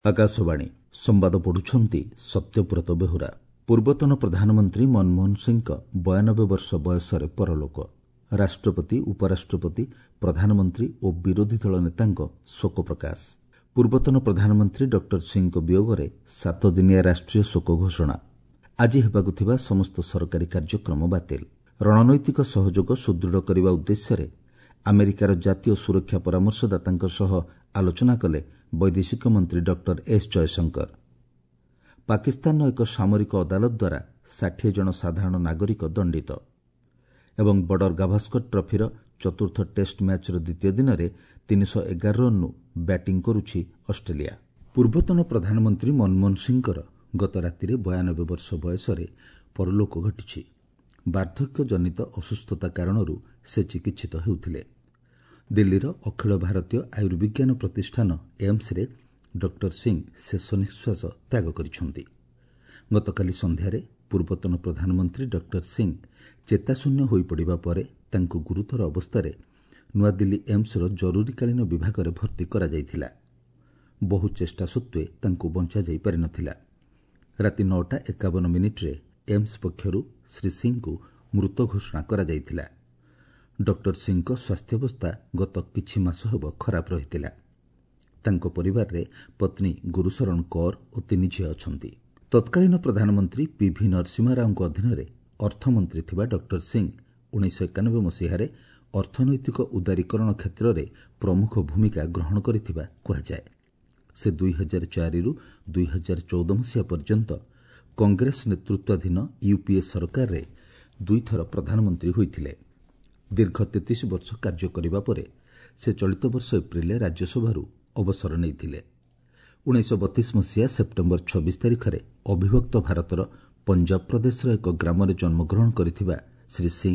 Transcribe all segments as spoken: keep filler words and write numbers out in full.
ଆକାଶବାଣୀ ସମ୍ବାଦ ପଢୁଛନ୍ତି ସତ୍ୟବ୍ରତ ବେହୁରା। ପୂର୍ବତନ ପ୍ରଧାନମନ୍ତ୍ରୀ ମନମୋହନ ସିଂଙ୍କ ବୟାନବେ ବର୍ଷ ବୟସରେ ପରଲୋକ। ରାଷ୍ଟ୍ରପତି, ଉପରାଷ୍ଟ୍ରପତି, ପ୍ରଧାନମନ୍ତ୍ରୀ ଓ ବିରୋଧୀ ଦଳ ନେତାଙ୍କ ଶୋକ ପ୍ରକାଶ। ପୂର୍ବତନ ପ୍ରଧାନମନ୍ତ୍ରୀ ଡକ୍ଟର ସିଂଙ୍କ ବିୟୋଗରେ ସାତଦିନିଆ ରାଷ୍ଟ୍ରୀୟ ଶୋକ ଘୋଷଣା। ଆଜି ହେବାକୁ ଥିବା ସମସ୍ତ ସରକାରୀ କାର୍ଯ୍ୟକ୍ରମ ବାତିଲ। ରଣନୈତିକ ସହଯୋଗ ସୁଦୃଢ଼ କରିବା ଉଦ୍ଦେଶ୍ୟରେ ଆମେରିକାର ଜାତୀୟ ସୁରକ୍ଷା ପରାମର୍ଶଦାତାଙ୍କ ସହ ଆଲୋଚନା କଲେ ବୈଦେଶିକ ମନ୍ତ୍ରୀ ଡକ୍ଟର ଏସ୍ ଜୟଶଙ୍କର। ପାକିସ୍ତାନର ଏକ ସାମରିକ ଅଦାଲତ ଦ୍ୱାରା ଷାଠିଏ ଜଣ ସାଧାରଣ ନାଗରିକ ଦଣ୍ଡିତ। ଏବଂ ବର୍ଡର ଗାଭାସ୍କର ଟ୍ରଫିର ଚତୁର୍ଥ ଟେଷ୍ଟ ମ୍ୟାଚ୍ର ଦ୍ୱିତୀୟ ଦିନରେ ତିନିଶହ ଏଗାର ରନ୍ରୁ ବ୍ୟାଟିଂ କରୁଛି ଅଷ୍ଟ୍ରେଲିଆ। ପୂର୍ବତନ ପ୍ରଧାନମନ୍ତ୍ରୀ ମନମୋହନ ସିଂଙ୍କର ଗତ ରାତିରେ ବୟାନବେ ବର୍ଷ ବୟସରେ ପରଲୋକ ଘଟିଛି। ବାର୍ଦ୍ଧକ୍ୟଜନିତ ଅସୁସ୍ଥତା କାରଣରୁ ସେ ଚିକିତ୍ସିତ ହେଉଥିଲେ। ଦିଲ୍ଲୀର ଅଖିଳ ଭାରତୀୟ ଆୟୁର୍ବିଜ୍ଞାନ ପ୍ରତିଷ୍ଠାନ ଏମ୍ସରେ ଡକ୍ଟର ସିଂ ଶେଷ ନିଶ୍ୱାସ ତ୍ୟାଗ କରିଛନ୍ତି। ଗତକାଲି ସନ୍ଧ୍ୟାରେ ପୂର୍ବତନ ପ୍ରଧାନମନ୍ତ୍ରୀ ଡକ୍ଟର ସିଂ ଚେତାଶୂନ୍ୟ ହୋଇପଡ଼ିବା ପରେ ତାଙ୍କୁ ଗୁରୁତର ଅବସ୍ଥାରେ ନୂଆଦିଲ୍ଲୀ ଏମ୍ସର ଜରୁରୀକାଳୀନ ବିଭାଗରେ ଭର୍ତ୍ତି କରାଯାଇଥିଲା। ବହୁ ଚେଷ୍ଟା ସତ୍ତ୍ୱେ ତାଙ୍କୁ ବଞ୍ଚାଯାଇ ପାରିନଥିଲା। ରାତି ନଅଟା ଏକାବନ ମିନିଟ୍ରେ ଏମ୍ସ ପକ୍ଷରୁ ଶ୍ରୀ ସିଂଙ୍କୁ ମୃତ ଘୋଷଣା କରାଯାଇଥିଲା। ଡକ୍ଟର ସିଂଙ୍କ ସ୍ୱାସ୍ଥ୍ୟାବସ୍ଥା ଗତ କିଛି ମାସ ହେବ ଖରାପ ରହିଥିଲା। ତାଙ୍କ ପରିବାରରେ ପତ୍ନୀ ଗୁରୁଶରଣ କୌର ଓ ତିନି ଝିଅ ଅଛନ୍ତି। ତତ୍କାଳୀନ ପ୍ରଧାନମନ୍ତ୍ରୀ ପିଭି ନରସିଂହା ରାଓଙ୍କ ଅଧୀନରେ ଅର୍ଥମନ୍ତ୍ରୀ ଥିବା ଡକ୍ଟର ସିଂ ଉଣେଇଶହ ଏକାନବେ ମସିହାରେ ଅର୍ଥନୈତିକ ଉଦାରୀକରଣ କ୍ଷେତ୍ରରେ ପ୍ରମୁଖ ଭୂମିକା ଗ୍ରହଣ କରିଥିବା କୁହାଯାଏ। ସେ ଦୁଇ ହଜାର ଚାରିରୁ ଦୁଇ ହଜାର ଚଉଦ ମସିହା ପର୍ଯ୍ୟନ୍ତ କଂଗ୍ରେସ ନେତୃତ୍ୱାଧୀନ ୟୁପିଏ ସରକାରରେ ଦୁଇଥର ପ୍ରଧାନମନ୍ତ୍ରୀ ହୋଇଥିଲେ। ଦୀର୍ଘ ତେତିଶ ବର୍ଷ କାର୍ଯ୍ୟ କରିବା ପରେ ସେ ଚଳିତ ବର୍ଷ ଏପ୍ରିଲରେ ରାଜ୍ୟସଭାରୁ ଅବସର ନେଇଥିଲେ। ଉଣେଇଶହ ବତିଶ ମସିହା ସେପ୍ଟେମ୍ବର ଛବିଶ ତାରିଖରେ ଅବିଭକ୍ତ ଭାରତର ପଞ୍ଜାବ ପ୍ରଦେଶର ଏକ ଗ୍ରାମରେ ଜନ୍ମଗ୍ରହଣ କରିଥିବା ଶ୍ରୀ ସିଂ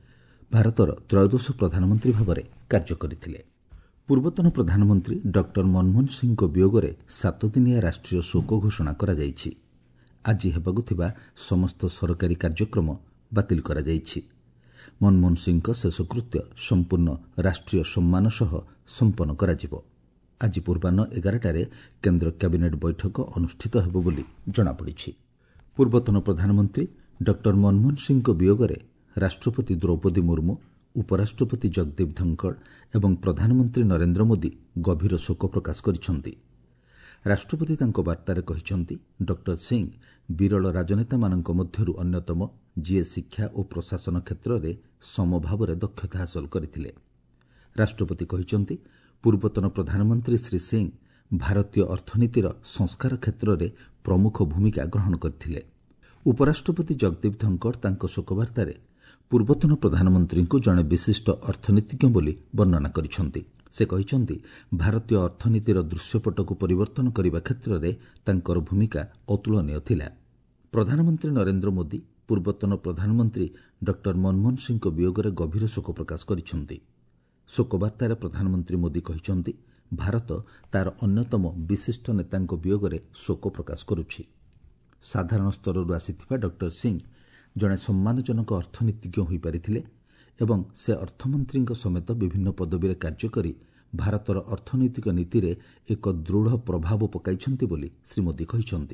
ଭାରତର ତ୍ରୟୋଦଶ ପ୍ରଧାନମନ୍ତ୍ରୀ ଭାବରେ କାର୍ଯ୍ୟ କରିଥିଲେ। ପୂର୍ବତନ ପ୍ରଧାନମନ୍ତ୍ରୀ ଡକ୍ଟର ମନମୋହନ ସିଂଙ୍କ ବିୟୋଗରେ ସାତଦିନିଆ ରାଷ୍ଟ୍ରୀୟ ଶୋକ ଘୋଷଣା କରାଯାଇଛି। ଆଜି ହେବାକୁ ଥିବା ସମସ୍ତ ସରକାରୀ କାର୍ଯ୍ୟକ୍ରମ ବାତିଲ କରାଯାଇଛି। ମନମୋହନ ସିଂଙ୍କ ଶେଷକୃତ୍ୟ ସମ୍ପୂର୍ଣ୍ଣ ରାଷ୍ଟ୍ରୀୟ ସମ୍ମାନ ସହ ସମ୍ପନ୍ନ କରାଯିବ। ଆଜି ପୂର୍ବାହ୍ନ ଏଗାରଟାରେ କେନ୍ଦ୍ର କ୍ୟାବିନେଟ୍ ବୈଠକ ଅନୁଷ୍ଠିତ ହେବ ବୋଲି ଜଣାପଡ଼ିଛି। ପୂର୍ବତନ ପ୍ରଧାନମନ୍ତ୍ରୀ ଡକ୍ଟର ମନମୋହନ ସିଂଙ୍କ ବିୟୋଗରେ ରାଷ୍ଟ୍ରପତି ଦ୍ରୌପଦୀ ମୁର୍ମୁ, ଉପରାଷ୍ଟ୍ରପତି ଜଗଦୀପ ଧଙ୍କଡ଼ ଏବଂ ପ୍ରଧାନମନ୍ତ୍ରୀ ନରେନ୍ଦ୍ର ମୋଦି ଗଭୀର ଶୋକ ପ୍ରକାଶ କରିଛନ୍ତି। ରାଷ୍ଟ୍ରପତି ତାଙ୍କ ବାର୍ତ୍ତାରେ କହିଛନ୍ତି, ଡକ୍ଟର ସିଂ ବିରଳ ରାଜନେତାମାନଙ୍କ ମଧ୍ୟରୁ ଅନ୍ୟତମ ଯିଏ ଶିକ୍ଷା ଓ ପ୍ରଶାସନ କ୍ଷେତ୍ରରେ ସମଭାବରେ ଦକ୍ଷତା ହାସଲ କରିଥିଲେ। ରାଷ୍ଟ୍ରପତି କହିଛନ୍ତି, ପୂର୍ବତନ ପ୍ରଧାନମନ୍ତ୍ରୀ ଶ୍ରୀ ସିଂ ଭାରତୀୟ ଅର୍ଥନୀତିର ସଂସ୍କାର କ୍ଷେତ୍ରରେ ପ୍ରମୁଖ ଭୂମିକା ଗ୍ରହଣ କରିଥିଲେ। ଉପରାଷ୍ଟ୍ରପତି ଜଗଦୀପ ଧଙ୍କଡ଼ ତାଙ୍କ ଶୋକବାର୍ତ୍ତାରେ ପୂର୍ବତନ ପ୍ରଧାନମନ୍ତ୍ରୀଙ୍କୁ ଜଣେ ବିଶିଷ୍ଟ ଅର୍ଥନୀତିଜ୍ଞ ବୋଲି ବର୍ଣ୍ଣନା କରିଛନ୍ତି। ସେ କହିଛନ୍ତି, ଭାରତୀୟ ଅର୍ଥନୀତିର ଦୃଶ୍ୟପଟକୁ ପରିବର୍ତ୍ତନ କରିବା କ୍ଷେତ୍ରରେ ତାଙ୍କର ଭୂମିକା ଅତୁଳନୀୟ ଥିଲା। ପ୍ରଧାନମନ୍ତ୍ରୀ ନରେନ୍ଦ୍ର ମୋଦି ପୂର୍ବତନ ପ୍ରଧାନମନ୍ତ୍ରୀ ଡକ୍ଟର ମନମୋହନ ସିଂଙ୍କ ବିୟୋଗରେ ଗଭୀର ଶୋକ ପ୍ରକାଶ କରିଛନ୍ତି। ଶୋକବାର୍ତ୍ତାରେ ପ୍ରଧାନମନ୍ତ୍ରୀ ମୋଦି କହିଛନ୍ତି, ଭାରତ ତାର ଅନ୍ୟତମ ବିଶିଷ୍ଟ ନେତାଙ୍କ ବିୟୋଗରେ ଶୋକ ପ୍ରକାଶ କରୁଛି। ସାଧାରଣ ସ୍ତରରୁ ଆସିଥିବା ଡକ୍ଟର ସିଂ ଜଣେ ସମ୍ମାନଜନକ ଅର୍ଥନୀତିଜ୍ଞ ହୋଇପାରିଥିଲେ ଏବଂ ସେ ଅର୍ଥମନ୍ତ୍ରୀଙ୍କ ସମେତ ବିଭିନ୍ନ ପଦବୀରେ କାର୍ଯ୍ୟ କରି ଭାରତର ଅର୍ଥନୈତିକ ନୀତିରେ ଏକ ଦୃଢ଼ ପ୍ରଭାବ ପକାଇଛନ୍ତି ବୋଲି ଶ୍ରୀ ମୋଦି କହିଛନ୍ତି।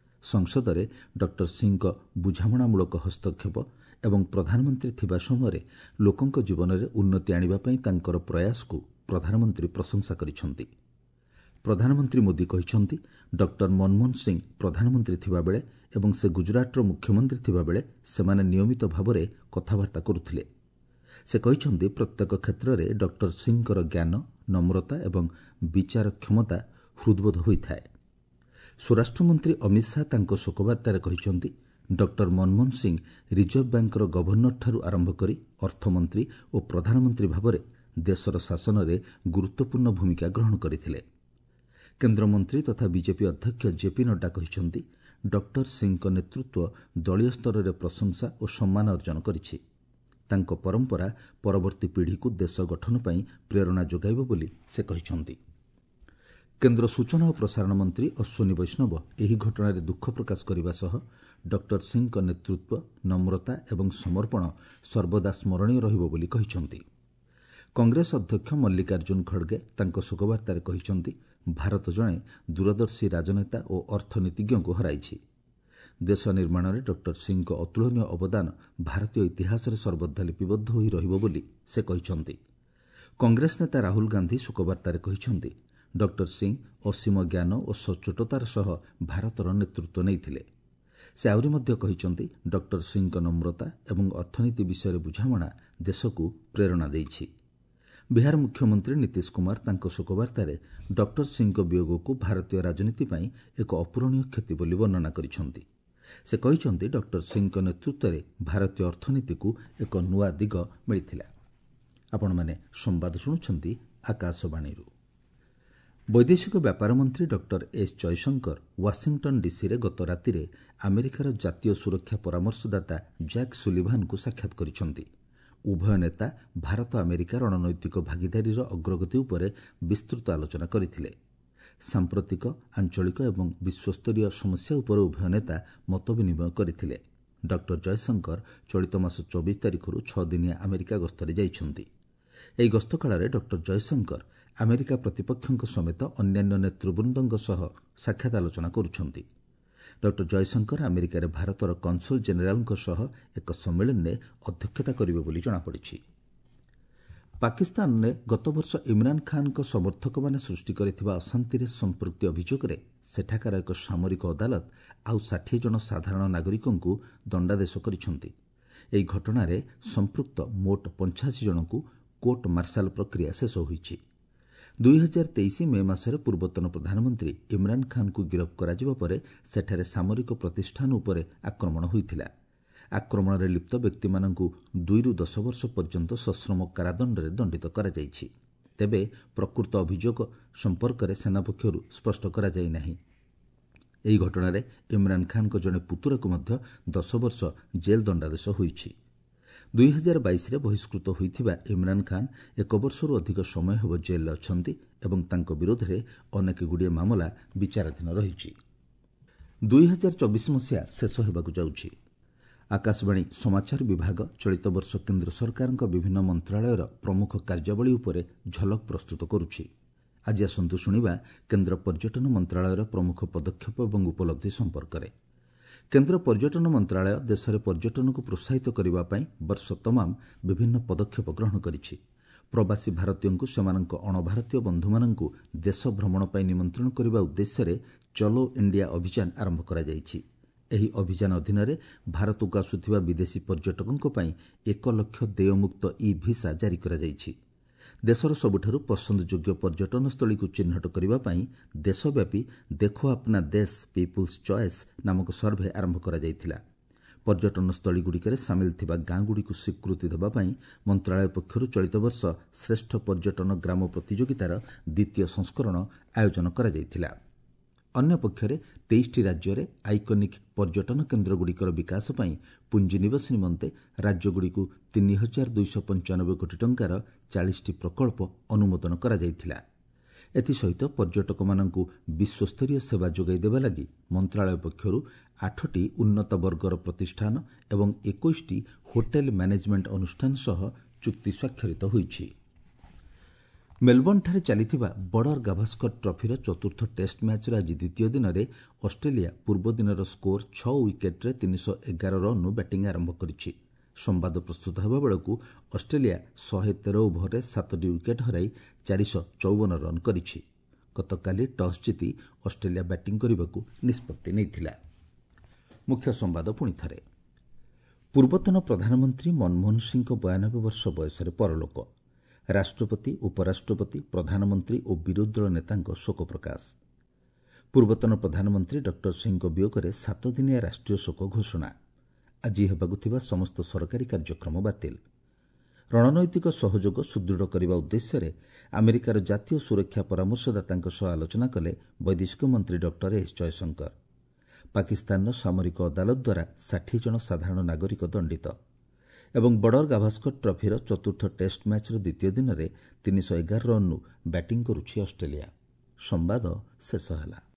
ସଂସଦରେ ଡକ୍ଟର ସିଂଙ୍କ ବୁଝାମଣାମୂଳକ ହସ୍ତକ୍ଷେପ ଏବଂ ପ୍ରଧାନମନ୍ତ୍ରୀ ଥିବା ସମୟରେ ଲୋକଙ୍କ ଜୀବନରେ ଉନ୍ନତି ଆଣିବା ପାଇଁ ତାଙ୍କର ପ୍ରୟାସକୁ ପ୍ରଧାନମନ୍ତ୍ରୀ ପ୍ରଶଂସା କରିଛନ୍ତି। ପ୍ରଧାନମନ୍ତ୍ରୀ ମୋଦି କହିଛନ୍ତି, ଡକ୍ଟର ମନମୋହନ ସିଂ ପ୍ରଧାନମନ୍ତ୍ରୀ ଥିବାବେଳେ ଏବଂ ସେ ଗୁଜରାଟର ମୁଖ୍ୟମନ୍ତ୍ରୀ ଥିବାବେଳେ ସେମାନେ ନିୟମିତ ଭାବରେ କଥାବାର୍ତ୍ତା କରୁଥିଲେ। ସେ କହିଛନ୍ତି, ପ୍ରତ୍ୟେକ କ୍ଷେତ୍ରରେ ଡକ୍ଟର ସିଂଙ୍କର ଜ୍ଞାନ, ନମ୍ରତା ଏବଂ ବିଚାର କ୍ଷମତା ହୃଦ୍ବୋଧ ହୋଇଥାଏ। ସ୍ୱରାଷ୍ଟ୍ରମନ୍ତ୍ରୀ ଅମିତ ଶାହା ତାଙ୍କ ଶୋକବାର୍ତ୍ତାରେ କହିଛନ୍ତି, ଡକ୍ଟର ମନମୋହନ ସିଂ ରିଜର୍ଭ ବ୍ୟାଙ୍କର ଗଭର୍ଣ୍ଣରଠାରୁ ଆରମ୍ଭ କରି ଅର୍ଥମନ୍ତ୍ରୀ ଓ ପ୍ରଧାନମନ୍ତ୍ରୀ ଭାବରେ ଦେଶର ଶାସନରେ ଗୁରୁତ୍ୱପୂର୍ଣ୍ଣ ଭୂମିକା ଗ୍ରହଣ କରିଥିଲେ। କେନ୍ଦ୍ରମନ୍ତ୍ରୀ ତଥା ବିଜେପି ଅଧ୍ୟକ୍ଷ ଜେପି ନଡ୍ଡା କହିଛନ୍ତି, ଡକ୍ଟର ସିଂଙ୍କ ନେତୃତ୍ୱ ଦଳୀୟ ସ୍ତରରେ ପ୍ରଶଂସା ଓ ସମ୍ମାନ ଅର୍ଜନ କରିଛି। ତାଙ୍କ ପରମ୍ପରା ପରବର୍ତ୍ତୀ ପିଢ଼ିକୁ ଦେଶ ଗଠନ ପାଇଁ ପ୍ରେରଣା ଯୋଗାଇବ ବୋଲି ସେ କହିଛନ୍ତି। କେନ୍ଦ୍ର ସୂଚନା ଓ ପ୍ରସାରଣ ମନ୍ତ୍ରୀ ଅଶ୍ୱିନୀ ବୈଷ୍ଣବ ଏହି ଘଟଣାରେ ଦୁଃଖ ପ୍ରକାଶ କରିବା ସହ ଡକ୍ଟର ସିଂଙ୍କ ନେତୃତ୍ୱ, ନମ୍ରତା ଏବଂ ସମର୍ପଣ ସର୍ବଦା ସ୍ମରଣୀୟ ରହିବ ବୋଲି କହିଛନ୍ତି। କଂଗ୍ରେସ ଅଧ୍ୟକ୍ଷ ମଲ୍ଲିକାର୍ଜୁନ ଖଡଗେ ତାଙ୍କ ଶୋକବାର୍ତ୍ତାରେ କହିଛନ୍ତି, ଭାରତ ଜଣେ ଦୂରଦର୍ଶୀ ରାଜନେତା ଓ ଅର୍ଥନୀତିଜ୍ଞଙ୍କୁ ହରାଇଛି। ଦେଶ ନିର୍ମାଣରେ ଡକ୍ଟର ସିଂଙ୍କ ଅତୁଳନୀୟ ଅବଦାନ ଭାରତୀୟ ଇତିହାସରେ ସର୍ବଦା ଲିପିବଦ୍ଧ ହୋଇ ରହିବ ବୋଲି ସେ କହିଛନ୍ତି। କଂଗ୍ରେସ ନେତା ରାହୁଲ ଗାନ୍ଧୀ ଶୋକବାର୍ତ୍ତାରେ କହିଛନ୍ତି, ଡକ୍ଟର ସିଂ ଅସୀମ ଜ୍ଞାନ ଓ ସଚ୍ଚୋଟତାର ସହ ଭାରତର ନେତୃତ୍ୱ ନେଇଥିଲେ। ସେ ଆହୁରି ମଧ୍ୟ କହିଛନ୍ତି, ଡକ୍ଟର ସିଂଙ୍କ ନମ୍ରତା ଏବଂ ଅର୍ଥନୀତି ବିଷୟରେ ବୁଝାମଣା ଦେଶକୁ ପ୍ରେରଣା ଦେଇଛି। ବିହାର ମୁଖ୍ୟମନ୍ତ୍ରୀ ନୀତିଶ କୁମାର ତାଙ୍କ ଶୋକବାର୍ତ୍ତାରେ ଡକ୍ଟର ସିଂଙ୍କ ବିୟୋଗକୁ ଭାରତୀୟ ରାଜନୀତି ପାଇଁ ଏକ ଅପୂରଣୀୟ କ୍ଷତି ବୋଲି ବର୍ଣ୍ଣନା କରିଛନ୍ତି। ସେ କହିଛନ୍ତି, ଡକ୍ଟର ସିଂଙ୍କ ନେତୃତ୍ୱରେ ଭାରତୀୟ ଅର୍ଥନୀତିକୁ ଏକ ନୂଆ ଦିଗ ମିଳିଥିଲା। ଆପଣମାନେ ସମ୍ବାଦ ଶୁଣୁଛନ୍ତି ଆକାଶବାଣୀରୁ। ବୈଦେଶିକ ବ୍ୟାପାର ମନ୍ତ୍ରୀ ଡକ୍ଟର ଏସ୍ ଜୟଶଙ୍କର ୱାଶିଂଟନ୍ ଡିସିରେ ଗତ ରାତିରେ ଆମେରିକାର ଜାତୀୟ ସୁରକ୍ଷା ପରାମର୍ଶଦାତା ଜ୍ୟାକ୍ ସୁଲିଭାନଙ୍କୁ ସାକ୍ଷାତ କରିଛନ୍ତି। ଉଭୟ ନେତା ଭାରତ ଆମେରିକା ରଣନୈତିକ ଭାଗିଦାରୀର ଅଗ୍ରଗତି ଉପରେ ବିସ୍ତୃତ ଆଲୋଚନା କରିଥିଲେ। ସାମ୍ପ୍ରତିକ ଆଞ୍ଚଳିକ ଏବଂ ବିଶ୍ୱସ୍ତରୀୟ ସମସ୍ୟା ଉପରେ ଉଭୟ ନେତା ମତ ବିନିମୟ କରିଥିଲେ। ଡକ୍ଟର ଜୟଶଙ୍କର ଚଳିତ ମାସ ଚବିଶ ତାରିଖରୁ ଛଅ ଦିନିଆ ଆମେରିକା ଗସ୍ତରେ ଯାଇଛନ୍ତି। ଏହି ଗସ୍ତ କାଳରେ ଡକ୍ଟର ଜୟଶଙ୍କର ଆମେରିକା ପ୍ରତିପକ୍ଷଙ୍କ ସମେତ ଅନ୍ୟାନ୍ୟ ନେତୃବୃନ୍ଦଙ୍କ ସହ ସାକ୍ଷାତ ଆଲୋଚନା କରୁଛନ୍ତି। ଡକ୍ଟର ଜୟଶଙ୍କର ଆମେରିକାରେ ଭାରତର କନସୁଲ ଜେନେରାଲଙ୍କ ସହ ଏକ ସମ୍ମିଳନୀରେ ଅଧ୍ୟକ୍ଷତା କରିବେ ବୋଲି ଜଣାପଡ଼ିଛି। ପାକିସ୍ତାନରେ ଗତବର୍ଷ ଇମ୍ରାନ ଖାନଙ୍କ ସମର୍ଥକମାନେ ସୃଷ୍ଟି କରିଥିବା ଅଶାନ୍ତିରେ ସମ୍ପୃକ୍ତି ଅଭିଯୋଗରେ ସେଠାକାର ଏକ ସାମରିକ ଅଦାଲତ ଆଉ ଷାଠିଏ ଜଣ ସାଧାରଣ ନାଗରିକଙ୍କୁ ଦଣ୍ଡାଦେଶ କରିଛନ୍ତି। ଏହି ଘଟଣାରେ ସମ୍ପୃକ୍ତ ମୋଟ ପଞ୍ଚାଅଶୀ ଜଣଙ୍କୁ କୋର୍ଟ ମାର୍ଶାଲ ପ୍ରକ୍ରିୟା ଶେଷ ହୋଇଛି। ଦୁଇ ହଜାର ତେଇଶ ମେ ମାସରେ ପୂର୍ବତନ ପ୍ରଧାନମନ୍ତ୍ରୀ ଇମ୍ରାନ ଖାନଙ୍କୁ ଗିରଫ କରାଯିବା ପରେ ସେଠାରେ ସାମରିକ ପ୍ରତିଷ୍ଠାନ ଉପରେ ଆକ୍ରମଣ ହୋଇଥିଲା। ଆକ୍ରମଣରେ ଲିପ୍ତ ବ୍ୟକ୍ତିମାନଙ୍କୁ ଦୁଇରୁ ଦଶ ବର୍ଷ ପର୍ଯ୍ୟନ୍ତ ସଶ୍ରମ କାରାଦଣ୍ଡରେ ଦଣ୍ଡିତ କରାଯାଇଛି। ତେବେ ପ୍ରକୃତ ଅଭିଯୋଗ ସମ୍ପର୍କରେ ସେନା ପକ୍ଷରୁ ସ୍ପଷ୍ଟ କରାଯାଇ ନାହିଁ। ଏହି ଘଟଣାରେ ଇମ୍ରାନ ଖାନଙ୍କ ଜଣେ ପୁତୁରାକୁ ମଧ୍ୟ ଦଶ ବର୍ଷ ଜେଲ୍ ଦଣ୍ଡାଦେଶ ହୋଇଛି। ଦୁଇ ହଜାର ବାଇଶରେ ବହିଷ୍କୃତ ହୋଇଥିବା ଇମ୍ରାନ ଖାନ ଏକ ବର୍ଷରୁ ଅଧିକ ସମୟ ହେବ ଜେଲ୍ରେ ଅଛନ୍ତି ଏବଂ ତାଙ୍କ ବିରୋଧରେ ଅନେକଗୁଡ଼ିଏ ମାମଲା ବିଚାରାଧୀନ ରହିଛି। ଦୁଇ ହଜାର ଚବିଶ ମସିହା ଶେଷ ହେବାକୁ ଯାଉଛି। ଆକାଶବାଣୀ ସମାଚାର ବିଭାଗ ଚଳିତ ବର୍ଷ କେନ୍ଦ୍ର ସରକାରଙ୍କ ବିଭିନ୍ନ ମନ୍ତ୍ରଣାଳୟର ପ୍ରମୁଖ କାର୍ଯ୍ୟାବଳୀ ଉପରେ ଝଲକ ପ୍ରସ୍ତୁତ କରୁଛି। ଆଜି ଆସନ୍ତୁ ଶୁଣିବା କେନ୍ଦ୍ର ପର୍ଯ୍ୟଟନ ମନ୍ତ୍ରଣାଳୟର ପ୍ରମୁଖ ପଦକ୍ଷେପ ଏବଂ ଉପଲବ୍ଧି ସମ୍ପର୍କରେ। କେନ୍ଦ୍ର ପର୍ଯ୍ୟଟନ ମନ୍ତ୍ରଣାଳୟ ଦେଶରେ ପର୍ଯ୍ୟଟନକୁ ପ୍ରୋତ୍ସାହିତ କରିବା ପାଇଁ ବର୍ଷ ତମାମ ବିଭିନ୍ନ ପଦକ୍ଷେପ ଗ୍ରହଣ କରିଛି। ପ୍ରବାସୀ ଭାରତୀୟଙ୍କୁ ସେମାନଙ୍କ ଅଣଭାରତୀୟ ବନ୍ଧୁମାନଙ୍କୁ ଦେଶ ଭ୍ରମଣ ପାଇଁ ନିମନ୍ତ୍ରଣ କରିବା ଉଦ୍ଦେଶ୍ୟରେ ଚଲୋ ଇଣ୍ଡିଆ ଅଭିଯାନ ଆରମ୍ଭ କରାଯାଇଛି। ଏହି ଅଭିଯାନ ଅଧୀନରେ ଭାରତକୁ ଆସୁଥିବା ବିଦେଶୀ ପର୍ଯ୍ୟଟକଙ୍କ ପାଇଁ ଏକ ଲକ୍ଷ ଦେୟମୁକ୍ତ ଇ ଭିସା ଜାରି କରାଯାଇଛି। ଦେଶର ସବୁଠାରୁ ପସନ୍ଦଯୋଗ୍ୟ ପର୍ଯ୍ୟଟନସ୍ଥଳୀକୁ ଚିହ୍ନଟ କରିବା ପାଇଁ ଦେଶବ୍ୟାପୀ ଦେଖୋ ଆପନା ଦେଶ ପିପୁଲ୍ସ ଚଏସ୍ ନାମକ ସର୍ଭେ ଆରମ୍ଭ କରାଯାଇଥିଲା। ପର୍ଯ୍ୟଟନସ୍ଥଳୀଗୁଡ଼ିକରେ ସାମିଲ ଥିବା ଗାଁଗୁଡ଼ିକୁ ସ୍ୱୀକୃତି ଦେବା ପାଇଁ ମନ୍ତ୍ରଣାଳୟ ପକ୍ଷରୁ ଚଳିତ ବର୍ଷ ଶ୍ରେଷ୍ଠ ପର୍ଯ୍ୟଟନ ଗ୍ରାମ ପ୍ରତିଯୋଗିତାର ଦ୍ୱିତୀୟ ସଂସ୍କରଣ ଆୟୋଜନ କରାଯାଇଥିଲା। ଅନ୍ୟପକ୍ଷରେ ତେଇଶଟି ରାଜ୍ୟରେ ଆଇକନିକ୍ ପର୍ଯ୍ୟଟନ କେନ୍ଦ୍ରଗୁଡ଼ିକର ବିକାଶ ପାଇଁ ପୁଞ୍ଜିନିବେଶ ନିମନ୍ତେ ରାଜ୍ୟଗୁଡ଼ିକୁ ତିନି ହଜାର ଦୁଇଶହ ପଞ୍ଚାନବେ କୋଟି ଟଙ୍କାର ଚାଳିଶଟି ପ୍ରକଳ୍ପ ଅନୁମୋଦନ କରାଯାଇଥିଲା। ଏଥିସହିତ ପର୍ଯ୍ୟଟକମାନଙ୍କୁ ବିଶ୍ୱସ୍ତରୀୟ ସେବା ଯୋଗାଇ ଦେବା ଲାଗି ମନ୍ତ୍ରଣାଳୟ ପକ୍ଷରୁ ଆଠଟି ଉନ୍ନତ ବର୍ଗର ପ୍ରତିଷ୍ଠାନ ଏବଂ ଏକୋଇଶଟି ହୋଟେଲ ମ୍ୟାନେଜମେଣ୍ଟ ଅନୁଷ୍ଠାନ ସହ ଚୁକ୍ତି ସ୍ୱାକ୍ଷରିତ ହୋଇଛି। ମେଲବର୍ଣ୍ଣଠାରେ ଚାଲିଥିବା ବର୍ଡର ଗାଭାସ୍କର ଟ୍ରଫିର ଚତୁର୍ଥ ଟେଷ୍ଟ ମ୍ୟାଚ୍ର ଆଜି ଦ୍ୱିତୀୟ ଦିନରେ ଅଷ୍ଟ୍ରେଲିଆ ପୂର୍ବ ଦିନର ସ୍କୋର ଛଅ ୱିକେଟ୍ରେ ତିନିଶହ ଏଗାର ରନ୍ରୁ ବ୍ୟାଟିଂ ଆରମ୍ଭ କରିଛି। ସମ୍ବାଦ ପ୍ରସ୍ତୁତ ହେବା ବେଳକୁ ଅଷ୍ଟ୍ରେଲିଆ ଶହେ ତେର ଓଭରରେ ସାତଟି ୱିକେଟ୍ ହରାଇ ଚାରିଶହ ଚଉବନ ରନ୍ କରିଛି। ଗତକାଲି ଟସ୍ ଜିତି ଅଷ୍ଟ୍ରେଲିଆ ବ୍ୟାଟିଂ କରିବାକୁ ନିଷ୍ପତ୍ତି ନେଇଥିଲା। ମୁଖ୍ୟ ସମ୍ବାଦ ପୁଣି ଥରେ। ପୂର୍ବତନ ପ୍ରଧାନମନ୍ତ୍ରୀ ମନମୋହନ ସିଂଙ୍କ ବୟାନବେ ବର୍ଷ ବୟସରେ ପରଲୋକ। ରାଷ୍ଟ୍ରପତି, ଉପରାଷ୍ଟ୍ରପତି, ପ୍ରଧାନମନ୍ତ୍ରୀ ଓ ବିରୋଧୀ ଦଳ ନେତାଙ୍କ ଶୋକ ପ୍ରକାଶ। ପୂର୍ବତନ ପ୍ରଧାନମନ୍ତ୍ରୀ ଡକ୍ଟର ସିଂଙ୍କ ବିୟୋଗରେ ସାତଦିନିଆ ରାଷ୍ଟ୍ରୀୟ ଶୋକ ଘୋଷଣା। ଆଜି ହେବାକୁ ଥିବା ସମସ୍ତ ସରକାରୀ କାର୍ଯ୍ୟକ୍ରମ ବାତିଲ। ରଣନୈତିକ ସହଯୋଗ ସୁଦୃଢ଼ କରିବା ଉଦ୍ଦେଶ୍ୟରେ ଆମେରିକାର ଜାତୀୟ ସୁରକ୍ଷା ପରାମର୍ଶଦାତାଙ୍କ ସହ ଆଲୋଚନା କଲେ ବୈଦେଶିକ ମନ୍ତ୍ରୀ ଡକ୍ଟର ଏସ୍ ଜୟଶଙ୍କର। ପାକିସ୍ତାନର ସାମରିକ ଅଦାଲତ ଦ୍ୱାରା ଷାଠିଏ ଜଣ ସାଧାରଣ ନାଗରିକ ଦଣ୍ଡିତ ଏବଂ ବର୍ଡର ଗାଭାସ୍କର ଟ୍ରଫିର ଚତୁର୍ଥ ଟେଷ୍ଟ ମ୍ୟାଚ୍ର ଦ୍ୱିତୀୟ ଦିନରେ ତିନିଶହ ଏଗାର ରନ୍ରୁ ବ୍ୟାଟିଂ କରୁଛି ଅଷ୍ଟ୍ରେଲିଆ। ସମ୍ବାଦ ଶେଷ ହେଲା।